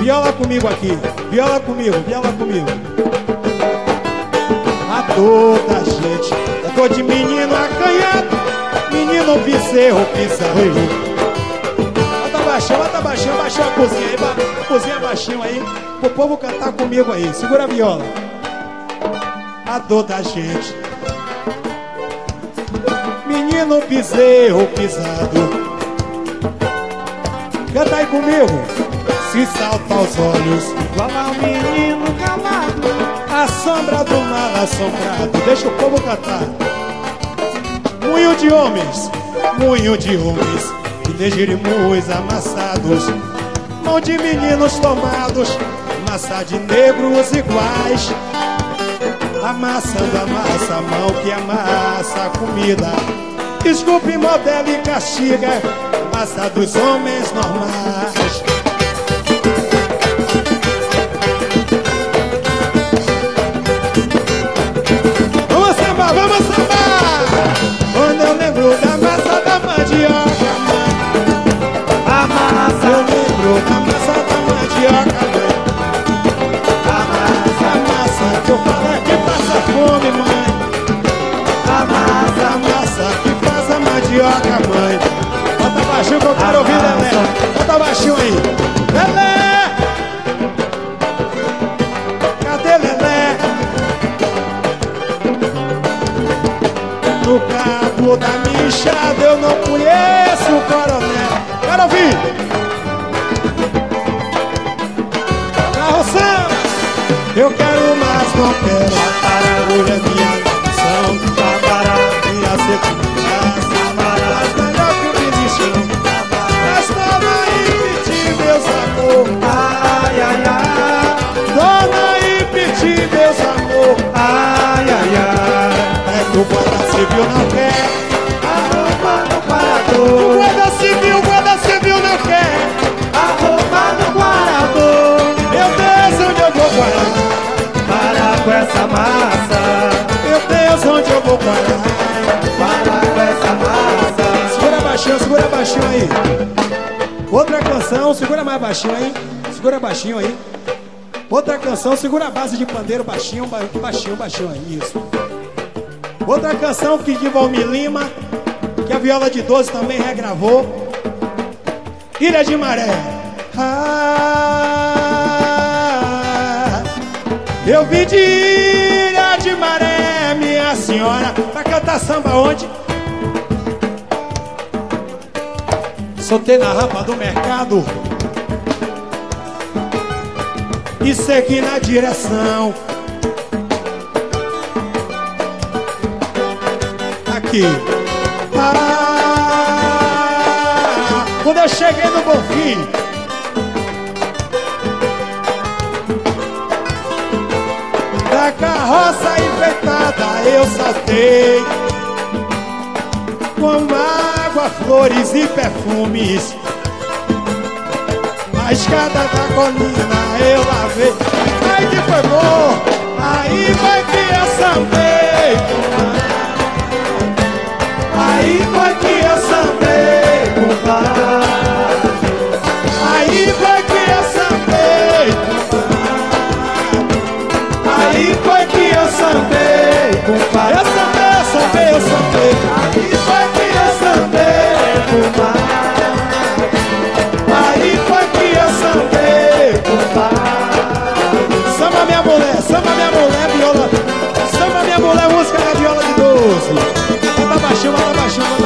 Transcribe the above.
Viola comigo aqui, viola comigo, viola comigo. A dor da gente, a dor de menino acanhado, menino bezerro pisado. Bota baixinho, baixinho a cozinha aí, a cozinha baixinho aí, pro povo cantar comigo aí. Segura a viola. A dor da gente, menino bezerro pisado. Canta aí comigo. Se salta aos olhos, igual ao menino calado, a sombra do mal assombrado. Deixa o povo cantar. Moinho de homens, e jerimus amassados, mão de meninos tomados, massa de negros iguais, amassando a massa, a mão que amassa a comida. Desculpe, modela e castiga, massa dos homens normais. Vamos sambar, vamos sambar! Quando eu lembro da massa da mandioca, eu lembro da massa da mandioca, mãe. A massa que eu falo é que passa fome, mãe. A massa que faz a mandioca, mãe. Bota baixinho que eu quero ouvir Lelé. Bota baixinho aí. Lelé! Cadê Lelé? No cabo da minha enxada eu não conheço o coronel. Quero ouvir! Eu quero, mas não quero. Hoje é minha missão. Minha segurança. Mas melhor que o binichão. Mas dona Ipiti, meus amor. ai, ai, ai. Dona Ipiti, meus amor. Ai, ai, ai. É que o guarda civil não quer. A roupa no O parador. guarda civil não quer. A roupa no parador. Meu Deus, onde eu vou parar? Para com essa massa. Meu Deus, onde eu vou parar? Para com essa massa. Segura baixinho aí. Outra canção, segura mais baixinho aí. Segura baixinho aí. Outra canção, segura a base de pandeiro baixinho, baixinho aí. Isso. Outra canção que de Valmir Lima, que a Viola de 12 também regravou. Ilha de Maré. Eu vim de Ilha de Maré, minha senhora, pra cantar samba onde? Soltei na rampa do mercado e segui na direção. Aqui. Quando eu cheguei no Bonfim, da carroça enfeitada eu saltei, com água, flores e perfumes. A escada da colina eu lavei. Ai que foi bom, aí foi que eu sambei.